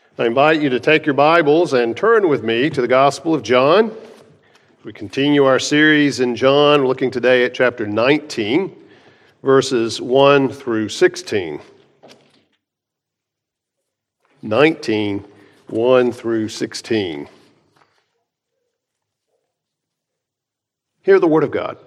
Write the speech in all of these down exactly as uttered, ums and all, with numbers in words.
I invite you to take your Bibles and turn with me to the Gospel of John. We continue our series in John, we're looking today at chapter nineteen, verses one through sixteen. nineteen, one through sixteen. Hear the word of God.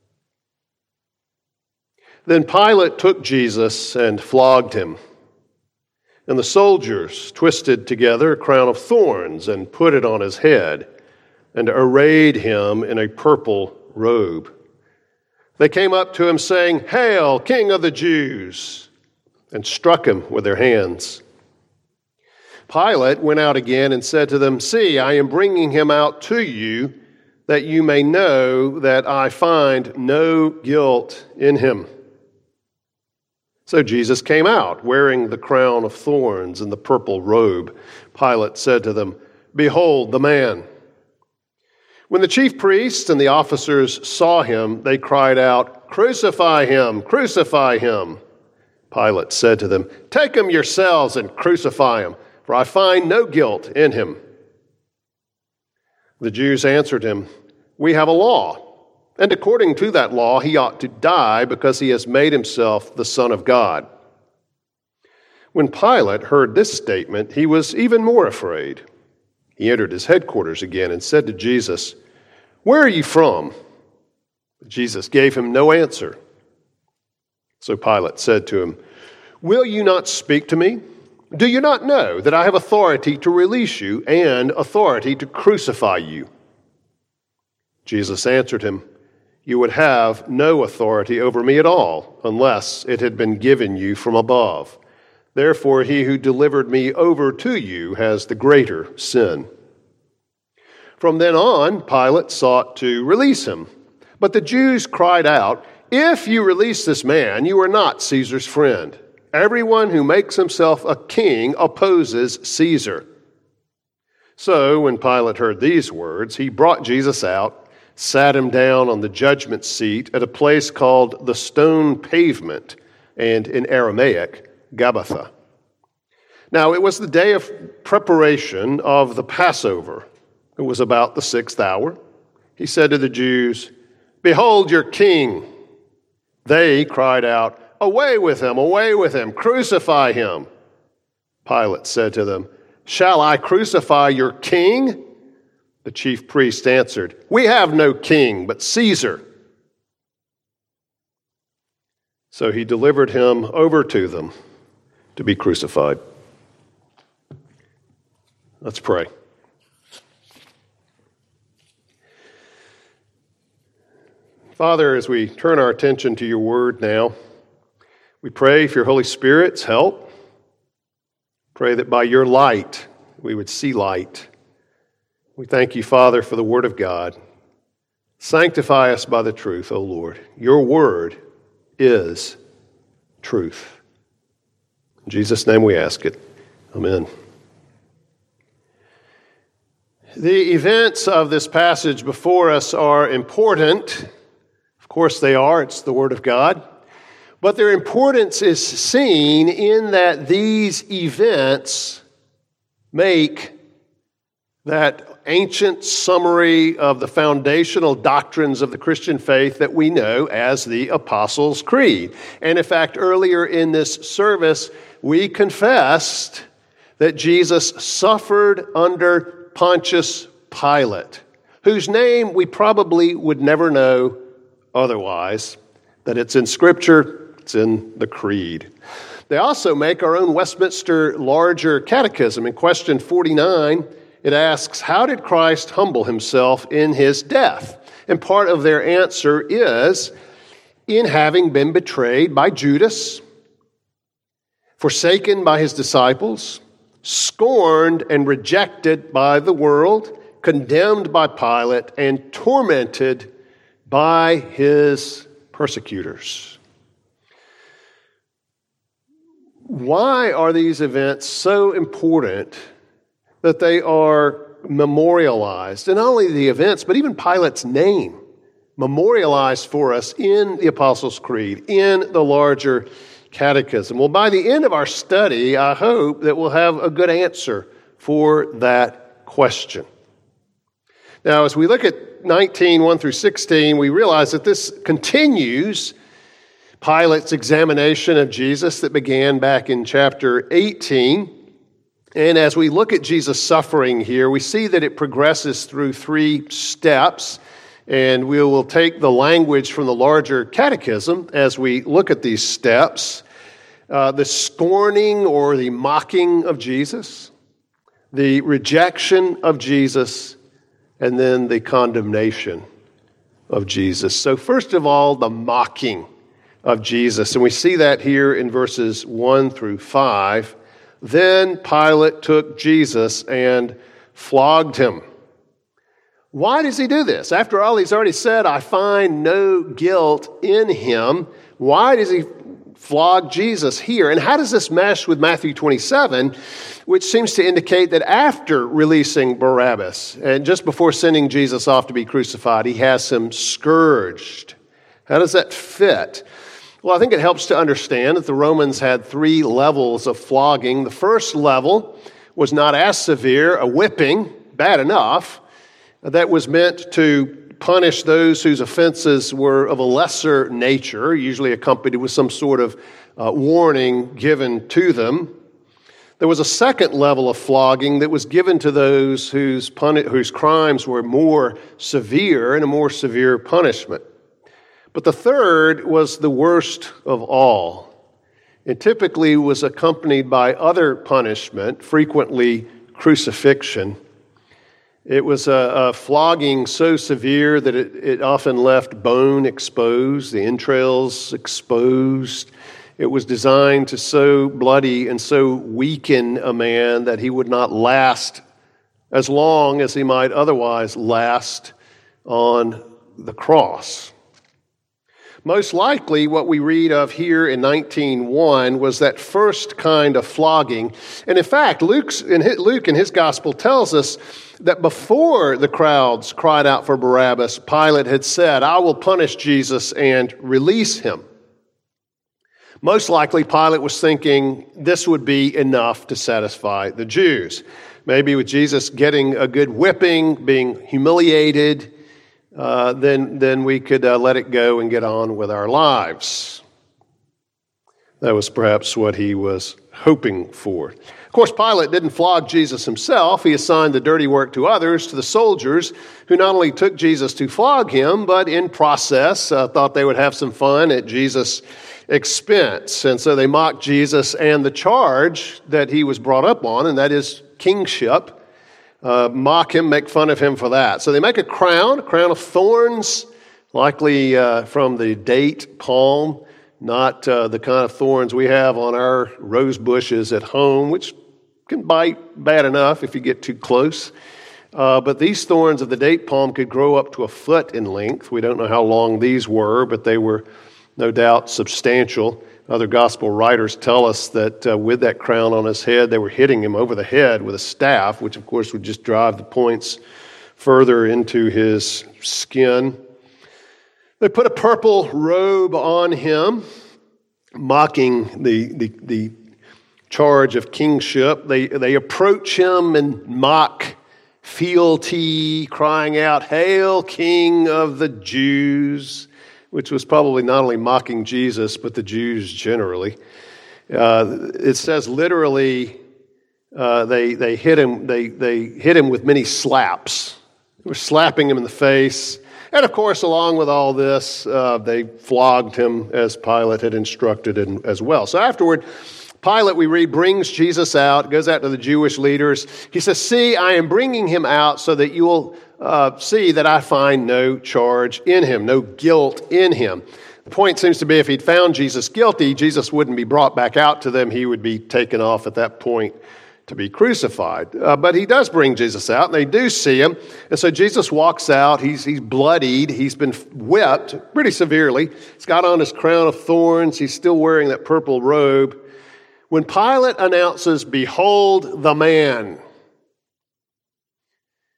Then Pilate took Jesus and flogged him. And the soldiers twisted together a crown of thorns and put it on his head, and arrayed him in a purple robe. They came up to him saying, "Hail, King of the Jews!" and struck him with their hands. Pilate went out again and said to them, "See, I am bringing him out to you, that you may know that I find no guilt in him." So Jesus came out, wearing the crown of thorns and the purple robe. Pilate said to them, "Behold the man." When the chief priests and the officers saw him, they cried out, "Crucify him! Crucify him!" Pilate said to them, "Take him yourselves and crucify him, for I find no guilt in him." The Jews answered him, "We have a law, and according to that law, he ought to die because he has made himself the Son of God." When Pilate heard this statement, he was even more afraid. He entered his headquarters again and said to Jesus, "Where are you from?" But Jesus gave him no answer. So Pilate said to him, "Will you not speak to me? Do you not know that I have authority to release you and authority to crucify you?" Jesus answered him, "You would have no authority over me at all, unless it had been given you from above. Therefore, he who delivered me over to you has the greater sin." From then on, Pilate sought to release him. But the Jews cried out, "If you release this man, you are not Caesar's friend. Everyone who makes himself a king opposes Caesar." So when Pilate heard these words, he brought Jesus out, sat him down on the judgment seat at a place called the Stone Pavement, and in Aramaic, Gabbatha. Now it was the day of preparation of the Passover. It was about the sixth hour. He said to the Jews, "Behold your king." They cried out, "Away with him, away with him, crucify him." Pilate said to them, "Shall I crucify your king?" The chief priest answered, "We have no king but Caesar." So he delivered him over to them to be crucified. Let's pray. Father, as we turn our attention to your word now, we pray for your Holy Spirit's help. Pray that by your light we would see light. We thank you, Father, for the word of God. Sanctify us by the truth, O Lord. Your word is truth. In Jesus' name we ask it. Amen. The events of this passage before us are important. Of course they are. It's the word of God. But their importance is seen in that these events make that ancient summary of the foundational doctrines of the Christian faith that we know as the Apostles' Creed. And in fact, earlier in this service, we confessed that Jesus suffered under Pontius Pilate, whose name we probably would never know otherwise, that it's in Scripture, it's in the Creed. They also make our own Westminster Larger Catechism. In question forty-nine, it asks, how did Christ humble himself in his death? And part of their answer is, in having been betrayed by Judas, forsaken by his disciples, scorned and rejected by the world, condemned by Pilate, and tormented by his persecutors. Why are these events so important that they are memorialized? And not only the events, but even Pilate's name memorialized for us in the Apostles' Creed, in the larger Catechism. Well, by the end of our study, I hope that we'll have a good answer for that question. Now, as we look at nineteen, one through sixteen, we realize that this continues Pilate's examination of Jesus that began back in chapter eighteen. And as we look at Jesus' suffering here, we see that it progresses through three steps. And we will take the language from the larger catechism as we look at these steps. Uh, the scorning or the mocking of Jesus, the rejection of Jesus, and then the condemnation of Jesus. So first of all, the mocking of Jesus. And we see that here in verses one through five. Then Pilate took Jesus and flogged him. Why does he do this? After all, he's already said, I find no guilt in him. Why does he flog Jesus here? And how does this mesh with Matthew twenty-seven, which seems to indicate that after releasing Barabbas and just before sending Jesus off to be crucified, he has him scourged? How does that fit? Well, I think it helps to understand that the Romans had three levels of flogging. The first level was not as severe, a whipping, bad enough, that was meant to punish those whose offenses were of a lesser nature, usually accompanied with some sort of uh, warning given to them. There was a second level of flogging that was given to those whose, puni- whose crimes were more severe and a more severe punishment. But the third was the worst of all. It typically was accompanied by other punishment, frequently crucifixion. It was a, a flogging so severe that it, it often left bone exposed, the entrails exposed. It was designed to so bloody and so weaken a man that he would not last as long as he might otherwise last on the cross. Most likely what we read of here in nineteen one was that first kind of flogging. And in fact, Luke's, in his, Luke in his gospel tells us that before the crowds cried out for Barabbas, Pilate had said, I will punish Jesus and release him. Most likely Pilate was thinking this would be enough to satisfy the Jews. Maybe with Jesus getting a good whipping, being humiliated, Uh, then, then we could uh, let it go and get on with our lives. That was perhaps what he was hoping for. Of course, Pilate didn't flog Jesus himself. He assigned the dirty work to others, to the soldiers, who not only took Jesus to flog him, but in process uh, thought they would have some fun at Jesus' expense. And so they mocked Jesus and the charge that he was brought up on, and that is kingship. Uh, mock him, make fun of him for that. So they make a crown, a crown of thorns, likely uh, from the date palm, not uh, the kind of thorns we have on our rose bushes at home, which can bite bad enough if you get too close. Uh, but these thorns of the date palm could grow up to a foot in length. We don't know how long these were, but they were no doubt substantial. Other gospel writers tell us that uh, with that crown on his head, they were hitting him over the head with a staff, which of course would just drive the points further into his skin. They put a purple robe on him, mocking the, the, the charge of kingship. They, they approach him and mock fealty, crying out, "Hail, King of the Jews," which was probably not only mocking Jesus, but the Jews generally. Uh, it says literally, uh, they they hit him. They they hit him with many slaps. They were slapping him in the face, and of course, along with all this, uh, they flogged him as Pilate had instructed in, as well. So afterward, Pilate, we read, brings Jesus out, goes out to the Jewish leaders. He says, "See, I am bringing him out so that you will uh, see that I find no charge in him, no guilt in him." The point seems to be if he'd found Jesus guilty, Jesus wouldn't be brought back out to them. He would be taken off at that point to be crucified. Uh, but he does bring Jesus out, and they do see him. And so Jesus walks out. He's, he's bloodied. He's been whipped pretty severely. He's got on his crown of thorns. He's still wearing that purple robe. When Pilate announces, "Behold the man,"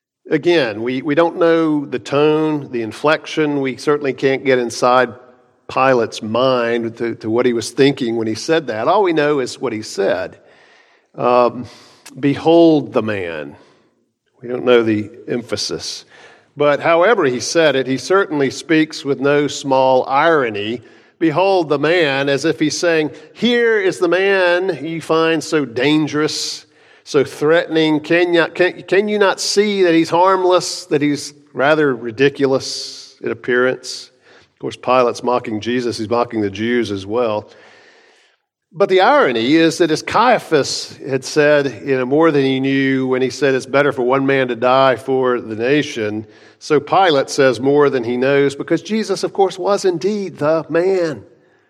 again, we, we don't know the tone, the inflection. We certainly can't get inside Pilate's mind, to, to what he was thinking when he said that. All we know is what he said. Um, Behold the man. We don't know the emphasis. But however he said it, he certainly speaks with no small irony. Behold the man, as if he's saying, here is the man you find so dangerous, so threatening. Can you, can, can you not see that he's harmless, that he's rather ridiculous in appearance? Of course, Pilate's mocking Jesus. He's mocking the Jews as well. But the irony is that as Caiaphas had said, you know, more than he knew when he said it's better for one man to die for the nation, so Pilate says more than he knows, because Jesus, of course, was indeed the man.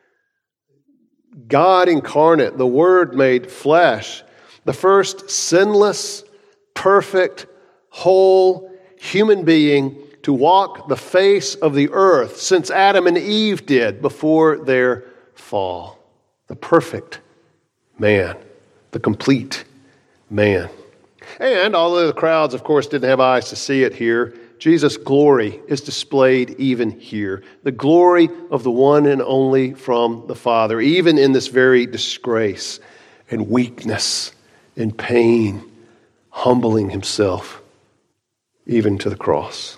God incarnate, the Word made flesh, the first sinless, perfect, whole human being to walk the face of the earth since Adam and Eve did before their fall. The perfect man, the complete man. And although the crowds, of course, didn't have eyes to see it here, Jesus' glory is displayed even here. The glory of the one and only from the Father, even in this very disgrace and weakness and pain, humbling himself even to the cross.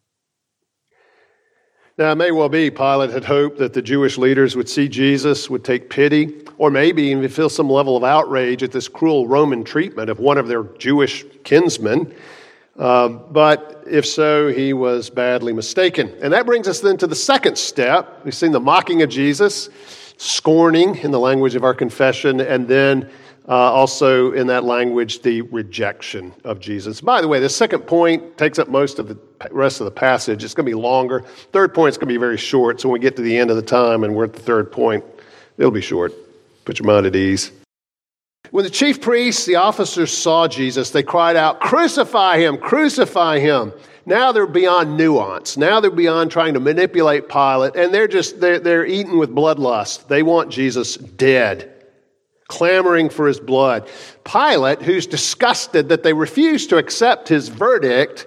Now, it may well be Pilate had hoped that the Jewish leaders would see Jesus, would take pity, or maybe even feel some level of outrage at this cruel Roman treatment of one of their Jewish kinsmen. Uh, but if so, he was badly mistaken. And that brings us then to the second step. We've seen the mocking of Jesus, scorning in the language of our confession, and then uh, also in that language, the rejection of Jesus. By the way, the second point takes up most of the rest of the passage. It's going to be longer. Third point is going to be very short, so when we get to the end of the time and we're at the third point, it'll be short. Put your mind at ease. When the chief priests, the officers saw Jesus, they cried out, "Crucify him, crucify him." Now they're beyond nuance. Now they're beyond trying to manipulate Pilate, and they're just, they're, they're eaten with bloodlust. They want Jesus dead, clamoring for his blood. Pilate, who's disgusted that they refuse to accept his verdict,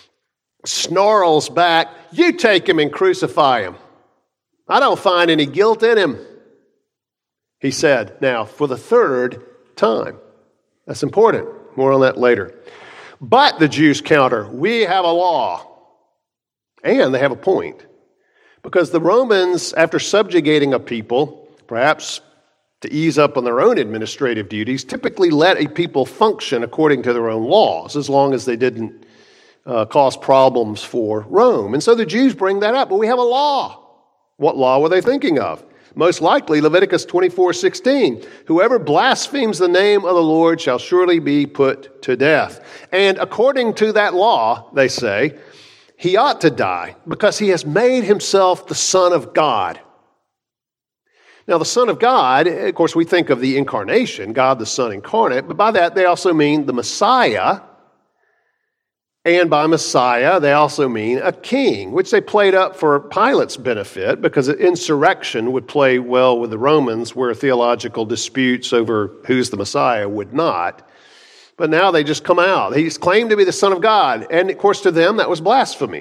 snarls back, "You take him and crucify him. I don't find any guilt in him," he said, now for the third time. That's important. More on that later. But the Jews counter, "We have a law." And they have a point. Because the Romans, after subjugating a people, perhaps to ease up on their own administrative duties, typically let a people function according to their own laws, as long as they didn't uh, cause problems for Rome. And so the Jews bring that up. But we have a law. What law were they thinking of? Most likely Leviticus twenty-four sixteen. "Whoever blasphemes the name of the Lord shall surely be put to death." And according to that law, they say, he ought to die because he has made himself the Son of God. Now, the Son of God, of course, we think of the incarnation, God the Son incarnate, but by that they also mean the Messiah. And by Messiah, they also mean a king, which they played up for Pilate's benefit because insurrection would play well with the Romans, where theological disputes over who's the Messiah would not. But now they just come out. He's claimed to be the Son of God. And of course, to them, that was blasphemy.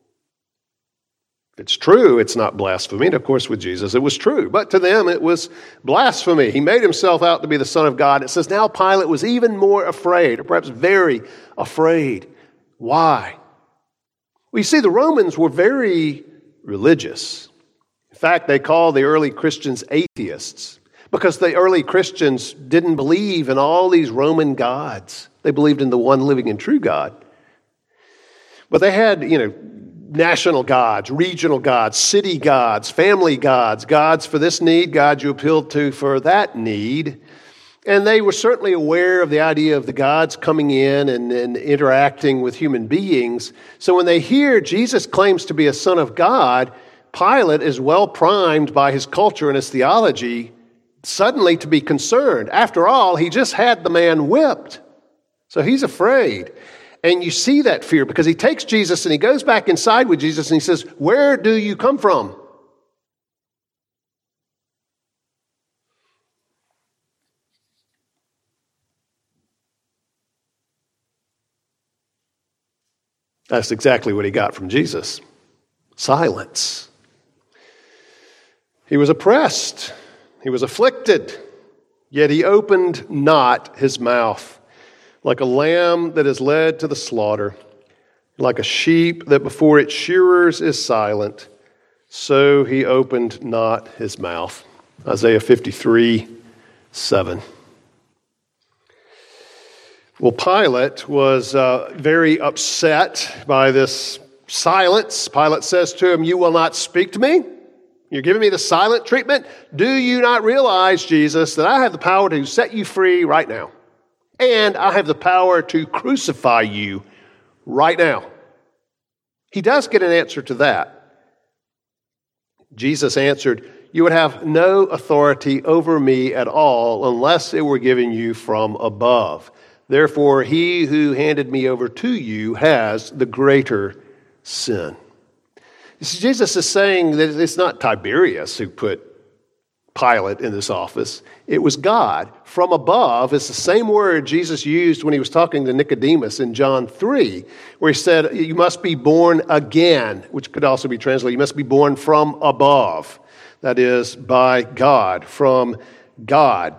If it's true, it's not blasphemy. And of course, with Jesus, it was true. But to them, it was blasphemy. He made himself out to be the Son of God. It says now Pilate was even more afraid, or perhaps very afraid. Why? Well, you see, the Romans were very religious. In fact, they called the early Christians atheists because the early Christians didn't believe in all these Roman gods. They believed in the one living and true God. But they had, you know, national gods, regional gods, city gods, family gods, gods for this need, gods you appealed to for that need. And they were certainly aware of the idea of the gods coming in and, and interacting with human beings. So when they hear Jesus claims to be a son of God, Pilate is well primed by his culture and his theology suddenly to be concerned. After all, he just had the man whipped. So he's afraid. And you see that fear because he takes Jesus and he goes back inside with Jesus and he says, "Where do you come from?" That's exactly what he got from Jesus. Silence. He was oppressed. He was afflicted. Yet he opened not his mouth. Like a lamb that is led to the slaughter, like a sheep that before its shearers is silent, so he opened not his mouth. Isaiah fifty-three, seven. Well, Pilate was uh, very upset by this silence. Pilate says to him, "You will not speak to me? You're giving me the silent treatment? Do you not realize, Jesus, that I have the power to set you free right now? And I have the power to crucify you right now." He does get an answer to that. Jesus answered, "You would have no authority over me at all unless it were given you from above. Therefore, he who handed me over to you has the greater sin." You see, Jesus is saying that it's not Tiberius who put Pilate in this office. It was God. From above is the same word Jesus used when he was talking to Nicodemus in John three, where he said, "You must be born again," which could also be translated, "You must be born from above." That is, by God, from God.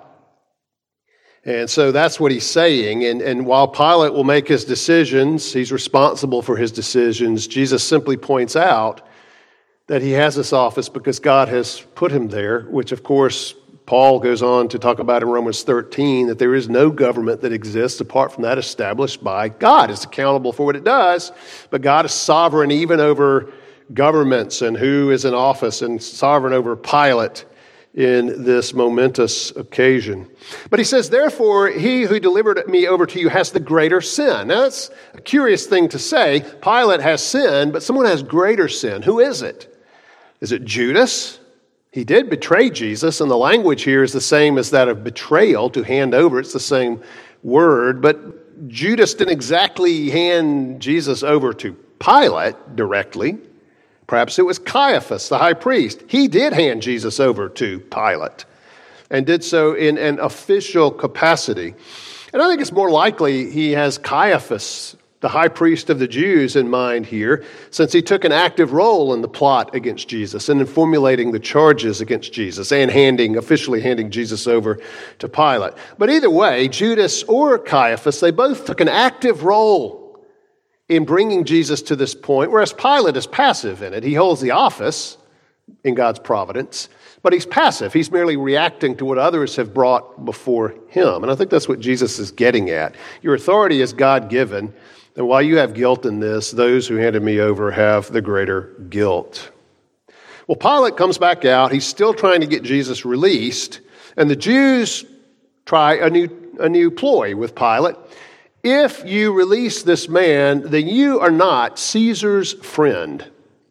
And so that's what he's saying. And, and while Pilate will make his decisions, he's responsible for his decisions, Jesus simply points out that he has this office because God has put him there, which of course Paul goes on to talk about in Romans thirteen, that there is no government that exists apart from that established by God. It's accountable for what it does, but God is sovereign even over governments and who is in office, and sovereign over Pilate in this momentous occasion. But he says, "Therefore, he who delivered me over to you has the greater sin." Now, that's a curious thing to say. Pilate has sin, but someone has greater sin. Who is it? Is it Judas? He did betray Jesus, and the language here is the same as that of betrayal, to hand over. It's the same word, but Judas didn't exactly hand Jesus over to Pilate directly. Perhaps it was Caiaphas, the high priest. He did hand Jesus over to Pilate and did so in an official capacity. And I think it's more likely he has Caiaphas, the high priest of the Jews, in mind here, since he took an active role in the plot against Jesus and in formulating the charges against Jesus and handing, officially handing Jesus over to Pilate. But either way, Judas or Caiaphas, they both took an active role in bringing Jesus to this point, whereas Pilate is passive in it. He holds the office in God's providence, but he's passive. He's merely reacting to what others have brought before him. And I think that's what Jesus is getting at. Your authority is God-given, and while you have guilt in this, those who handed me over have the greater guilt. Well, Pilate comes back out. He's still trying to get Jesus released, and the Jews try a new, a new ploy with Pilate. "If you release this man, then you are not Caesar's friend."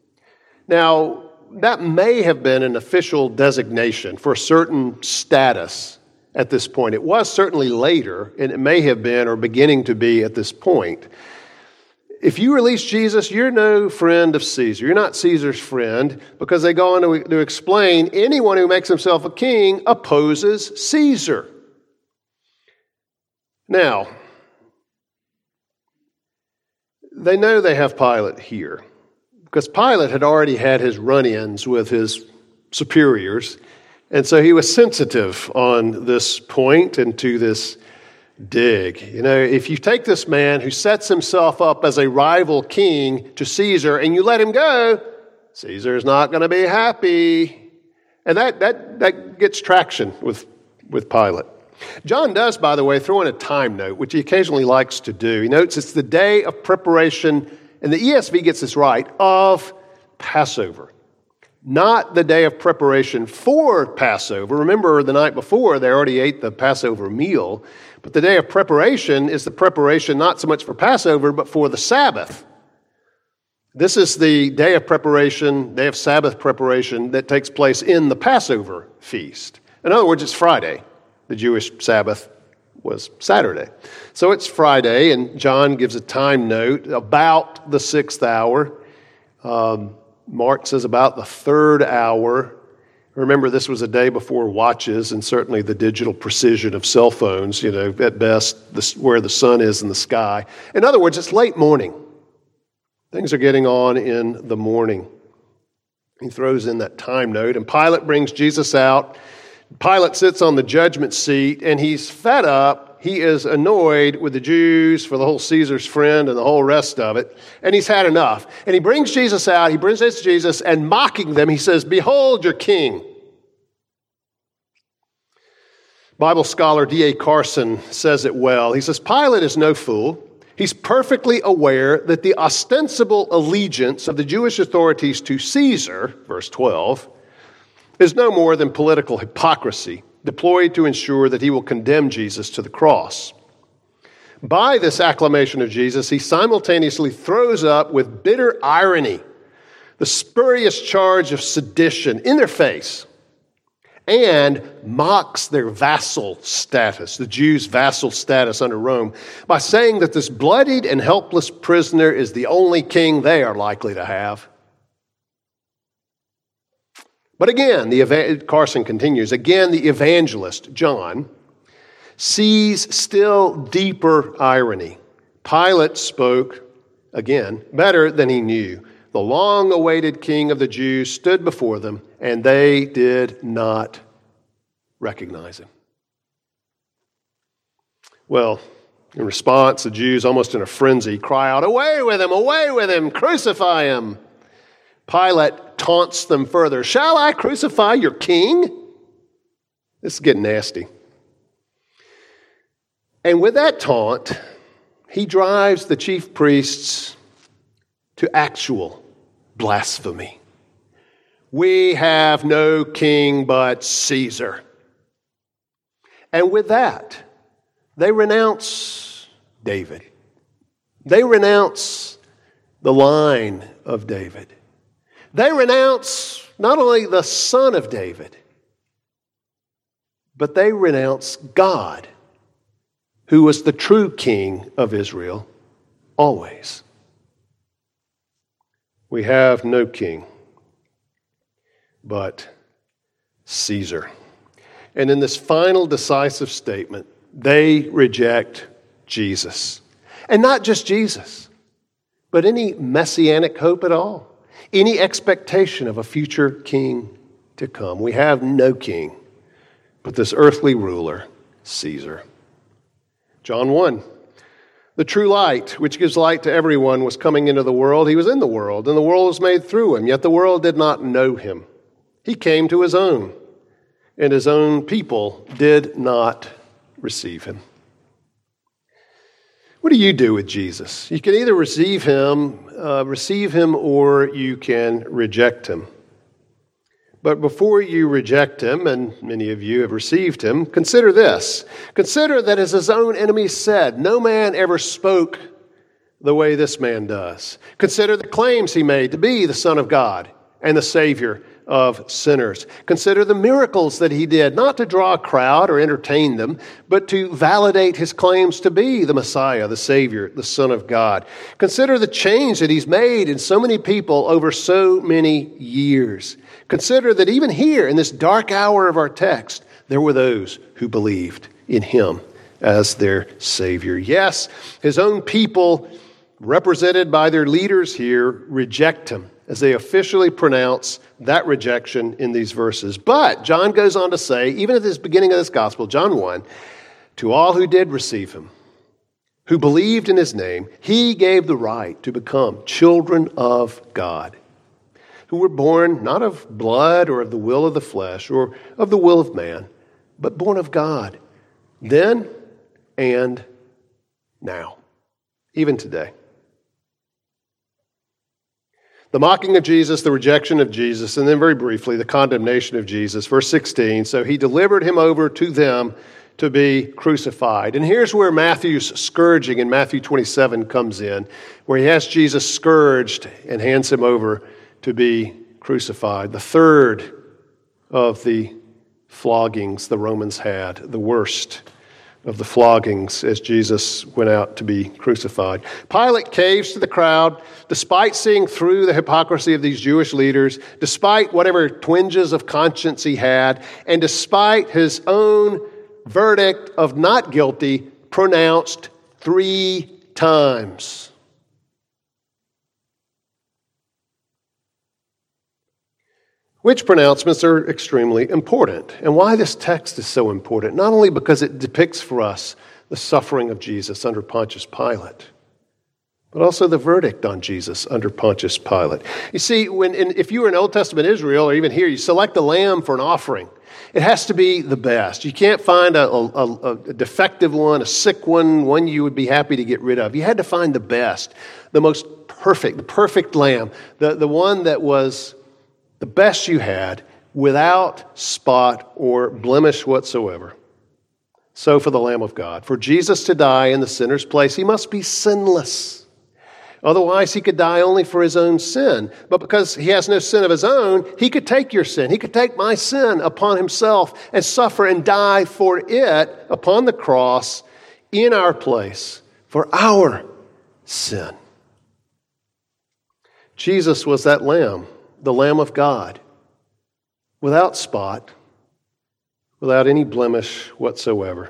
Now, that may have been an official designation for a certain status at this point. It was certainly later, and it may have been or beginning to be at this point. If you release Jesus, you're no friend of Caesar. You're not Caesar's friend, because they go on to, to explain anyone who makes himself a king opposes Caesar. Now, they know they have Pilate here, because Pilate had already had his run-ins with his superiors, and so he was sensitive on this point and to this dig. You know, if you take this man who sets himself up as a rival king to Caesar and you let him go, Caesar's not going to be happy. And that that that gets traction with, with Pilate. John does, by the way, throw in a time note, which he occasionally likes to do. He notes it's the day of preparation, and the E S V gets this right, of Passover. Not the day of preparation for Passover. Remember, the night before, they already ate the Passover meal. But the day of preparation is the preparation not so much for Passover, but for the Sabbath. This is the day of preparation, day of Sabbath preparation that takes place in the Passover feast. In other words, it's Friday. The Jewish Sabbath was Saturday. So it's Friday, and John gives a time note about the sixth hour. Um, Mark says about the third hour. Remember, this was a day before watches and certainly the digital precision of cell phones, you know, at best, this, where the sun is in the sky. In other words, it's late morning. Things are getting on in the morning. He throws in that time note, and Pilate brings Jesus out. Pilate sits on the judgment seat, and he's fed up. He is annoyed with the Jews for the whole Caesar's friend and the whole rest of it, and he's had enough. And he brings Jesus out, he presents Jesus, and mocking them, he says, "Behold your king." Bible scholar D A Carson says it well. He says, Pilate is no fool. He's perfectly aware that the ostensible allegiance of the Jewish authorities to Caesar, verse twelve, is no more than political hypocrisy deployed to ensure that he will condemn Jesus to the cross. By this acclamation of Jesus, he simultaneously throws up with bitter irony the spurious charge of sedition in their face and mocks their vassal status, the Jews' vassal status under Rome, by saying that this bloodied and helpless prisoner is the only king they are likely to have. But again, the Carson continues, again, the evangelist, John, sees still deeper irony. Pilate spoke, again, better than he knew. The long-awaited king of the Jews stood before them, and they did not recognize him. Well, in response, the Jews, almost in a frenzy, cry out, "Away with him! Away with him! Crucify him!" Pilate taunts them further. "Shall I crucify your king?" This is getting nasty. And with that taunt, he drives the chief priests to actual blasphemy. We have no king but Caesar. And with that, they renounce David. They renounce the line of David. They renounce not only the son of David, but they renounce God, who was the true king of Israel always. We have no king but Caesar. And in this final decisive statement, they reject Jesus. And not just Jesus, but any messianic hope at all, any expectation of a future king to come. We have no king but this earthly ruler, Caesar. John one. The true light, which gives light to everyone, was coming into the world. He was in the world, and the world was made through him, yet the world did not know him. He came to his own, and his own people did not receive him. What do you do with Jesus? You can either receive him, uh, receive him, or you can reject him. But before you reject him, and many of you have received him, consider this. Consider that, as his own enemies said, no man ever spoke the way this man does. Consider the claims he made to be the Son of God and the Savior of sinners. Consider the miracles that he did, not to draw a crowd or entertain them, but to validate his claims to be the Messiah, the Savior, the Son of God. Consider the change that he's made in so many people over so many years. Consider that even here in this dark hour of our text, there were those who believed in him as their Savior. Yes, his own people, represented by their leaders here, reject him as they officially pronounce that rejection in these verses. But John goes on to say, even at this beginning of this gospel, John one, to all who did receive him, who believed in his name, he gave the right to become children of God, who were born not of blood or of the will of the flesh or of the will of man, but born of God, then and now, even today. The mocking of Jesus, the rejection of Jesus, and then very briefly, the condemnation of Jesus. Verse sixteen, so he delivered him over to them to be crucified. And here's where Matthew's scourging in Matthew twenty-seven comes in, where he has Jesus scourged and hands him over to be crucified. The third of the floggings the Romans had, the worst of the floggings as Jesus went out to be crucified. Pilate caves to the crowd, despite seeing through the hypocrisy of these Jewish leaders, despite whatever twinges of conscience he had, and despite his own verdict of not guilty pronounced three times. Which pronouncements are extremely important. And why this text is so important, not only because it depicts for us the suffering of Jesus under Pontius Pilate, but also the verdict on Jesus under Pontius Pilate. You see, when in, if you were in Old Testament Israel, or even here, you select a lamb for an offering, it has to be the best. You can't find a, a, a defective one, a sick one, one you would be happy to get rid of. You had to find the best, the most perfect, the perfect lamb, the, the one that was the best you had without spot or blemish whatsoever. So for the Lamb of God, for Jesus to die in the sinner's place, he must be sinless. Otherwise, he could die only for his own sin. But because he has no sin of his own, he could take your sin. He could take my sin upon himself and suffer and die for it upon the cross in our place for our sin. Jesus was that lamb, the Lamb of God, without spot, without any blemish whatsoever.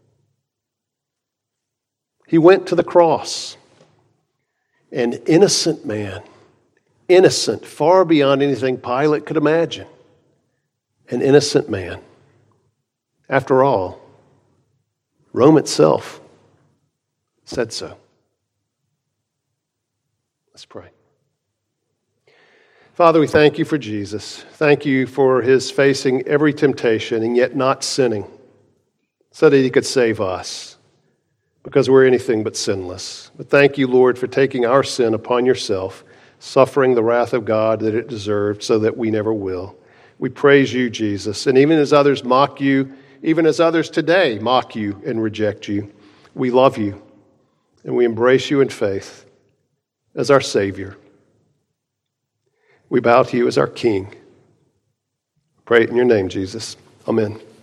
He went to the cross. An innocent man, innocent, far beyond anything Pilate could imagine. An innocent man. After all, Rome itself said so. Let's pray. Father, we thank you for Jesus. Thank you for his facing every temptation and yet not sinning, so that he could save us, because we're anything but sinless. But thank you, Lord, for taking our sin upon yourself, suffering the wrath of God that it deserved so that we never will. We praise you, Jesus. And even as others mock you, even as others today mock you and reject you, we love you and we embrace you in faith as our Savior. We bow to you as our King. Pray it in your name, Jesus. Amen.